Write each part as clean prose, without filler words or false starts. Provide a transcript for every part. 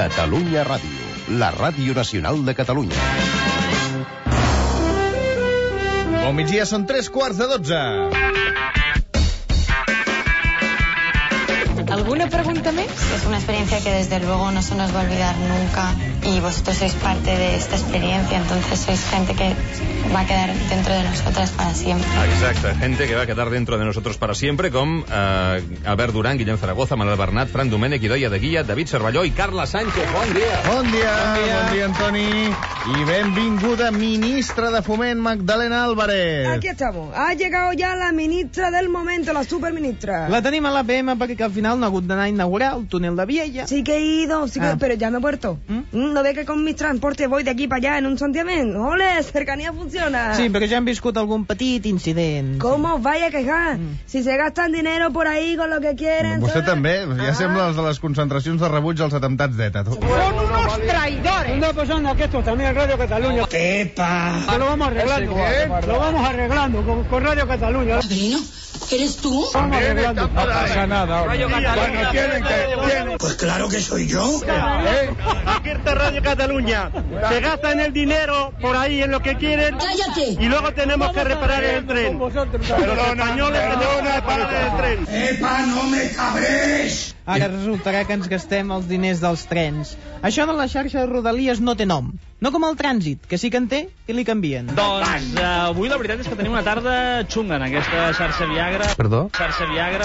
Catalunya Ràdio, la ràdio nacional de Catalunya. Bon migdia, són 3:15. ¿Alguna pregunta más? Es una experiencia que desde luego no se nos va a olvidar nunca y vosotros sois parte de esta experiencia, entonces sois gente que va a quedar dentro de nosotras para siempre. Exacte, gente que va a quedar dentro de nosotros para siempre, com Albert Duran, Guillem Zaragoza, Manuel Bernat, Fran Domènech, Idoia de Guia, David Cervelló i Carla Sánchez. Bon dia! Bon dia, Antoni. Y benvinguda ministra de Foment, Magdalena Álvarez. Aquí estamos. Ha llegado ya la ministra del momento, la superministra. La tenim a l'APM perquè al final no ha hagut d'anar a inaugurar el túnel de Viella. Sí que he ido, pero ya me he puesto. ¿No ve que con mis transportes voy de aquí para allá en un santiamén? ¡Ole! Cercanía funciona. Sí, però ja hem viscut algun petit incident. ¿Cómo os vais a quejar? Si se gastan dinero por ahí con lo que quieren... Vostè també? Ja sembla els de les concentracions de rebuig als atemptats d'ETA. ¡Son unos traidores! Una persona que esto también es Radio Cataluña. ¡Epa! Lo vamos arreglando. Lo vamos arreglando con Radio Cataluña. Padrino, ¿eres tú? Vamos arreglando. No pasa nada. Radio Cataluña. ¿Tienen? Pues claro que soy yo. Aquí está Radio Cataluña. Se gastan el dinero por ahí en lo que quieren. ¡Cállate! Y luego tenemos que reparar el tren. Los españoles tenemos que reparar el tren. ¡Epa, no me cabres! Ara resultarà que ens gastem els diners dels trens. Això de la xarxa de Rodalies no té nom. No com el trànsit, que sí que en té i li canvien. Doncs avui la veritat és que tenim una tarda xunga en aquesta xarxa Viagra. Perdó? Xarxa Viagra.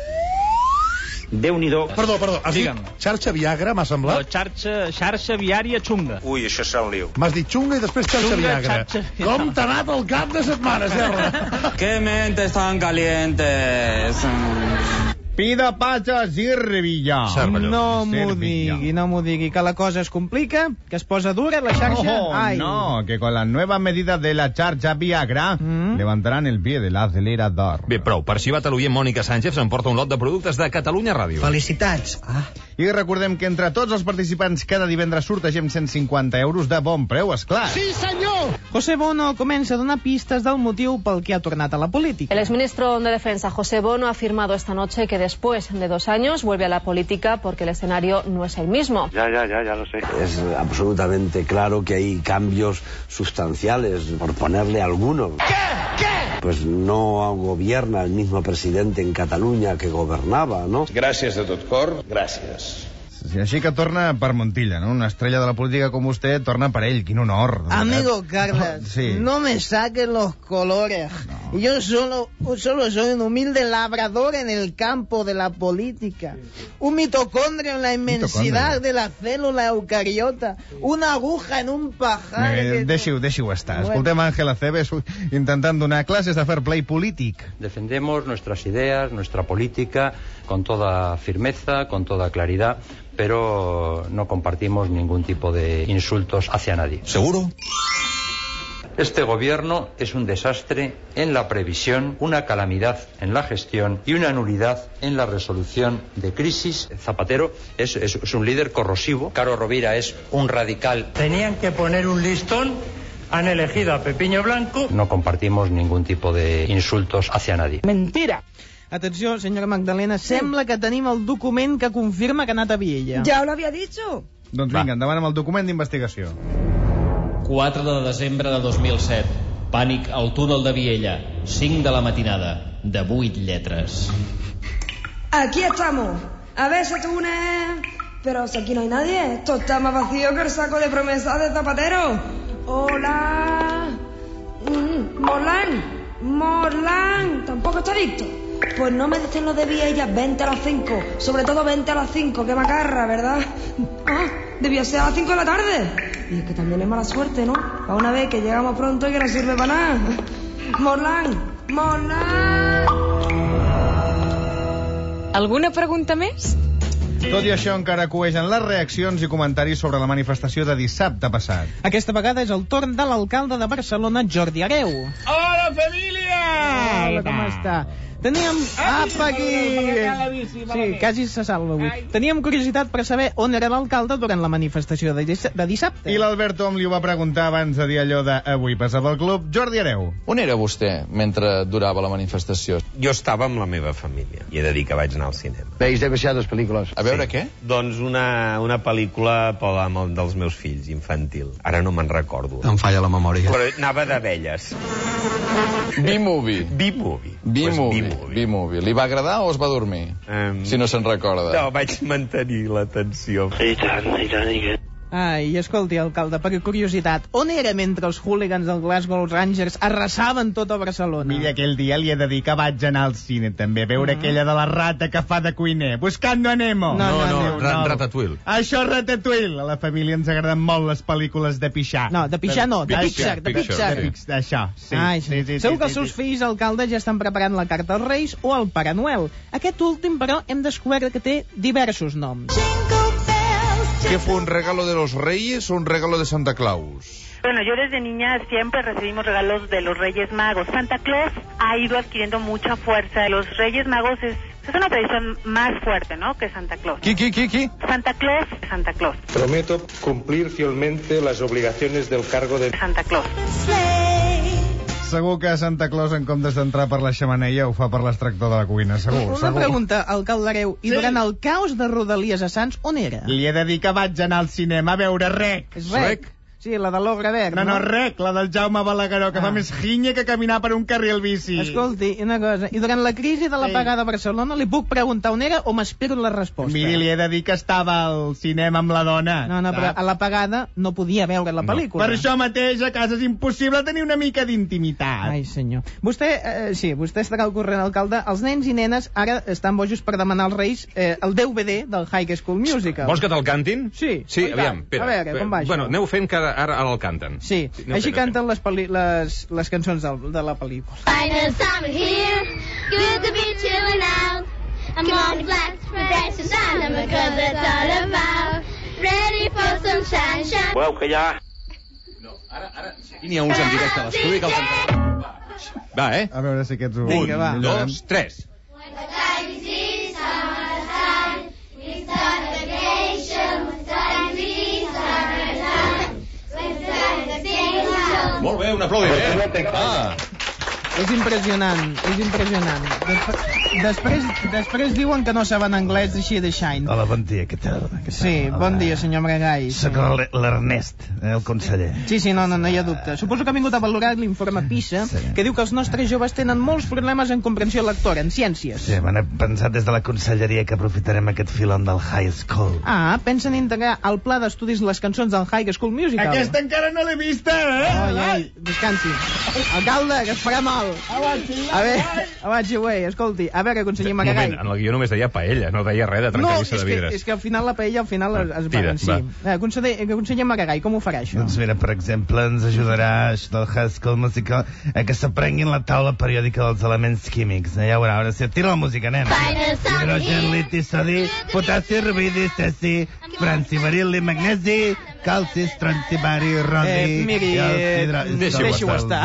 Déu-n'hi-do. Perdó, has dit xarxa Viagra, m'ha semblat? No, xarxa viària xunga. Ui, això serà un liu. M'has dit xunga i després xarxa Viagra. Com t'ha anat el cap de setmana, Serra? ¡Qué mentes tan calientes! Pida patxes i revilla. No m'ho digui, que la cosa es complica, que es posa dura la xarxa. No, que con la nueva medida de la xarxa Viagra levantaran el pie del acelerador. Bé, prou. Per si va l'oient Mònica Sánchez s'emporta un lot de productes de Catalunya Ràdio. Felicitats. I recordem que entre tots els participants cada divendres sortegem 150 euros de bon preu, esclar. Sí, senyor! José Bono comença a donar pistes del motiu pel que ha tornat a la política. El exministro de Defensa, José Bono, ha afirmado esta noche que después de 2 años vuelve a la política porque el escenario no es el mismo. Ya lo sé. Es absolutamente claro que hay cambios sustanciales, por ponerle algunos. ¿Qué? Pues no gobierna el mismo presidente en Cataluña que gobernaba, ¿no? Gràcies de tot cor, gràcies. Sí, així que torna per Montilla, ¿no? Una estrella de la política com vostè torna per ell, quin honor. Amigo Carlos, sí. No me saques los colores. No. Yo solo soy un humilde labrador en el campo de la política. Un mitocondrio en la inmensidad de la célula eucariota. Una aguja en un pajar. Deixi-ho estar. Escoltem Ángel Aceves intentant donar classes de fair play polític. Defendemos nuestras ideas, nuestra política, con toda firmeza, con toda claridad, pero no compartimos ningún tipo de insultos hacia nadie. ¿Seguro? Este gobierno es un desastre en la previsión, una calamidad en la gestión y una nulidad en la resolución de crisis. Zapatero es un líder corrosivo. Caro Rovira es un radical. Tenían que poner un listón. Han elegido a Pepiño Blanco. No compartimos ningún tipo de insultos hacia nadie. Mentira. Atenció, senyora Magdalena, sembla que tenim el document que confirma que ha anat a Viella. Ja lo había dicho. Doncs vinga, endavant amb el document d'investigació. 4 de desembre de 2007. Pànic al túnel de Viella. 5 de la matinada. De 8 lletres. Aquí estamos. A ver ese túnel. Pero si aquí no hay nadie. Esto está más vacío que el saco de promesas de Zapatero. Hola. Morlán. Tampoco está Víctor. Pues no me dicen lo de Viella, 20 a las 5. Sobre todo 20 a las 5, qué macarra, ¿verdad? Debió ser a las 5 de la tarde. Y es que también es mala suerte, ¿no? Para una vez que llegamos pronto y que no sirve para nada. Morlán. ¿Alguna pregunta més? Tot i això, encara coegen les reaccions i comentaris sobre la manifestació de dissabte passat. Aquesta vegada és el torn de l'alcalde de Barcelona, Jordi Hereu. Hola, família! Hola, com està? Teníem... Apa, aquí! Sí, quasi se salva avui. Teníem curiositat per saber on era l'alcalde durant la manifestació de dissabte. I l'Albert Tom li ho va preguntar abans de dir allò de avui passava al club. Jordi Hereu. On era vostè mentre durava la manifestació? Jo estava amb la meva família i he de dir que vaig anar al cinema. Veis demasiadas películas. A veure què? Doncs una pel·lícula dels meus fills, infantil. Ara no me'n recordo. Em falla la memòria. Però anava d'abelles. B-movie. B-movie. Li va agradar o es va dormir? Si no se'n recorda. No, vaig mantenir l'atenció. I tant. Ai, escolti, alcalde, per curiositat, on era mentre els hooligans del Glasgow Rangers arrasaven tota Barcelona? Mira, aquell dia li he de dir que vaig anar al cine, també, a veure aquella de la rata que fa de cuiner. Buscando a Nemo. No, Ratatouille. Això, Ratatouille. A la família ens agraden molt les pel·lícules de pixar. No, de pixar no, de Pixar. Això, sí. Ai, sí. Segur que els seus fills, alcalde, ja estan preparant la carta als Reis o al Pare Noel. Aquest últim, però, hem descobert que té diversos noms. ¿Qué fue, un regalo de los Reyes o un regalo de Santa Claus? Bueno, yo desde niña siempre recibimos regalos de los Reyes Magos. Santa Claus ha ido adquiriendo mucha fuerza. Los Reyes Magos es una tradición más fuerte, ¿no?, que Santa Claus. ¿Qué? Santa Claus. Prometo cumplir fielmente las obligaciones del cargo de Santa Claus. Segur que Santa Claus, en comptes d'entrar per la xemeneia, ho fa per l'extractor de la cuina, segur. Una pregunta, alcalde Hereu, i durant el caos de Rodalies a Sants, on era? Li he de dir que vaig anar al cinema a veure Rec. És Rec? Sí, la de l'Ogre Verd, no? No, Rec, la del Jaume Balagueró, que fa més ginya que caminar per un carril bici. Escolti, una cosa, i durant la crisi de l'apagada a Barcelona li puc preguntar on era o m'espero la resposta? Miri, li he de dir que estava al cinema amb la dona. No, però a l'apagada no podia veure la pel·lícula. Per això mateix a casa és impossible tenir una mica d'intimitat. Ai, senyor. Vostè estarà al corrent, alcalde. Els nens i nenes ara estan bojos per demanar als Reis el DVD del High School Musical. Vols que te'l cantin? Sí. Sí, aviam, espera. A veure, com va això? Bueno, aneu fent que ara el canten. Sí, així canten les cançons de la pel·lícula. Final summer here, good to be chilling out. I'm on flags for dash and shine, because that's all about. Ready for some sunshine. Voleu que ja... No, ara... N'hi ha uns en directe a l'estudi que el cantaran. Va, A veure si aquests ho... Vinga, va. 1, 2, 3. When the time is in summertime, we start vacation, when time is in summertime. Molt bé, un aplaudiment. És impressionant. Després diuen que no saben anglès així de Shine. Hola, bon dia, què tal? Sí, bon dia, senyor Maragall. Soc l'Ernest, el conseller. Sí, no hi ha dubte. Suposo que ha vingut a valorar l'informe PISA, que diu que els nostres joves tenen molts problemes en comprensió lectora, en ciències. Sí, m'han pensat des de la conselleria que aprofitarem aquest filon del High School. Pensen integrar al pla d'estudis les cançons del High School Musical. Aquesta encara no l'he vista, Ai, descansi. Alcalde, que es farà mal. A veure, escolti, a veure, conseller Maragall. En el guió només deia paella, no deia res de trencadissa de vidres. És que al final la paella es va. Sí. Conseller Maragall, com ho farà això? Doncs mira, per exemple, ens ajudarà això del High School Musical a que s'aprenguin la taula periòdica dels elements químics. Ja veurà, ara sí, tira la música, nen. Hidrogen, liti, sodi, potassi, rubidi, cesi, franci, beril·li, magnesi, calci, estronci, bari, rodi... Miri, deixi-ho estar.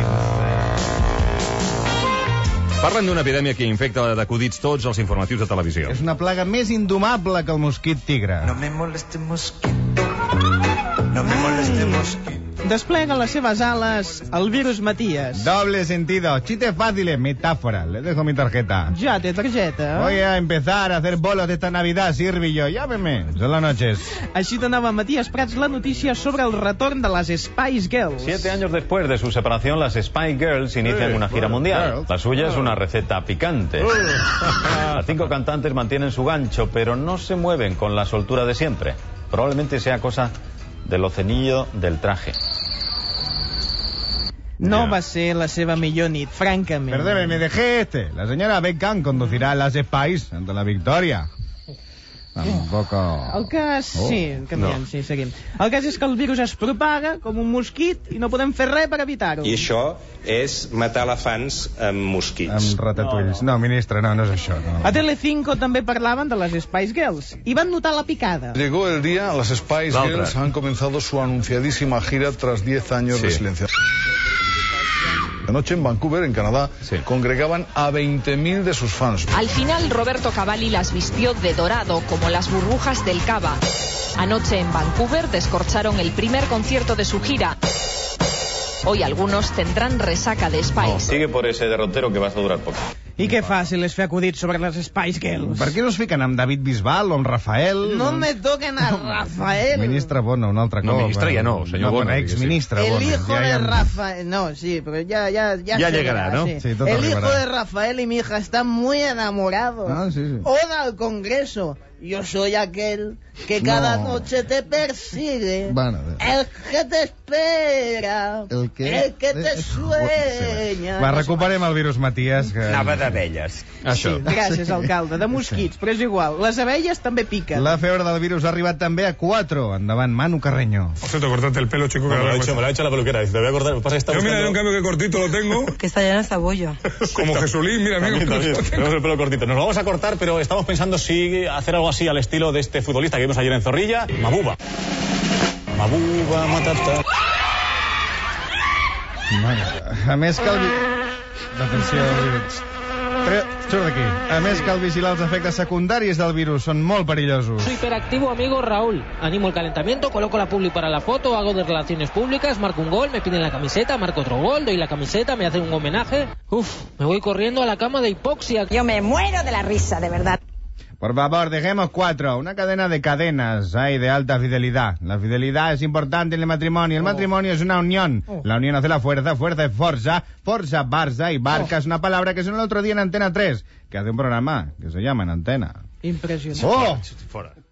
Parlen d'una epidèmia que infecta d'acudits tots els informatius de televisió. És una plaga més indomable que el mosquit tigre. No me moleste mosquito, no me moleste mosquito. Desplega les seves ales el virus Matías. Doble sentido, chiste fácil, metáfora. Le dejo mi tarjeta. Ya te tarjeta. Voy a empezar a hacer bolos esta Navidad, Sirvi yo. Llámeme, son las noches. Així donava Matías Prats la notícia sobre el retorn de les Spice Girls. 7 años después de su separación, las Spice Girls inician una gira mundial. La suya es una receta picante. Las 5 cantantes mantienen su gancho, pero no se mueven con la soltura de siempre. Probablemente sea cosa de lo cenillo del traje. No va ser la seva millor nit, francament. Perdone, me dejé La señora Beckham conducirá las Spice ante la victoria. Tampoco... El cas... Sí, canviem, sí, seguim. El cas és que el virus es propaga com un mosquit i no podem fer res per evitar-ho. I això és matar elefants amb mosquits. Amb ratatouilles. No, ministre, no és això. No. A Telecinco també parlaven de les Spice Girls i van notar la picada. Llegó el día, las Spice Girls han comenzado su anunciadísima gira tras 10 años de silencio. Anoche en Vancouver, en Canadá, congregaban a 20.000 de sus fans. Al final, Roberto Cavalli las vistió de dorado, como las burbujas del Cava. Anoche en Vancouver descorcharon el primer concierto de su gira. Hoy algunos tendrán resaca de Spice. Sigue por ese derrotero que vas a durar poco. I què fàcil és fer acudits sobre les Spice Girls. Per què no es fiquen amb David Bisbal o amb Rafael? No me toquen a Rafael. Ministre Bono, un altre cop. No, ministre ja no, senyor Bono. Exministre Bono. El hijo de Rafael... No, sí, pero ya llegará, ¿no? Sí. Sí, el hijo de Rafael y mi hija están muy enamorados. Ah, sí. Oda al Congreso. Yo soy aquel que cada noche te persigue. Bueno, el que te espera. El que te sueña. Va, recuperem el virus, Matías. Que... Anava d'abelles. Això. Sí, gràcies, alcalde. De mosquits, però és igual. Les abelles també piquen. La febre del virus ha arribat també a 4. Endavant, Manu Carreño. Por cierto, cortate el pelo, chico. Me lo ha hecho la peluquera. Dice, te voy a cortar. Pasa que está Yo, mira, buscando... un cambio que cortito lo tengo. Que está llena de cebolla. Como Jesulín, mira, También. Tenemos el pelo cortito. Nos lo vamos a cortar, pero estamos pensando si hacer algo así al estilo de este futbolista que vimos ayer en Zorrilla, Mabuba. Mabuba, matata. A més que el... Atenció, surt d'aquí. A més cal vigilar els efectes secundaris del virus, són molt perillosos. Soy hiperactivo amigo Raúl. Animo el calentamiento, coloco la publi para la foto, hago de relaciones públicas, marco un gol, me piden la camiseta, marco otro gol, doy la camiseta, me hacen un homenaje. Me voy corriendo a la cama de hipoxia. Yo me muero de la risa, de verdad. Por favor, dejemos 4. Una cadena de cadenas hay de alta fidelidad. La fidelidad es importante en el matrimonio. El matrimonio es una unión. La unión hace la fuerza, fuerza es forza, forza Barça y barca es una palabra que sonó el otro día en Antena 3, que hace un programa que se llama En Antena. Impresionante. ¡Oh! Fora.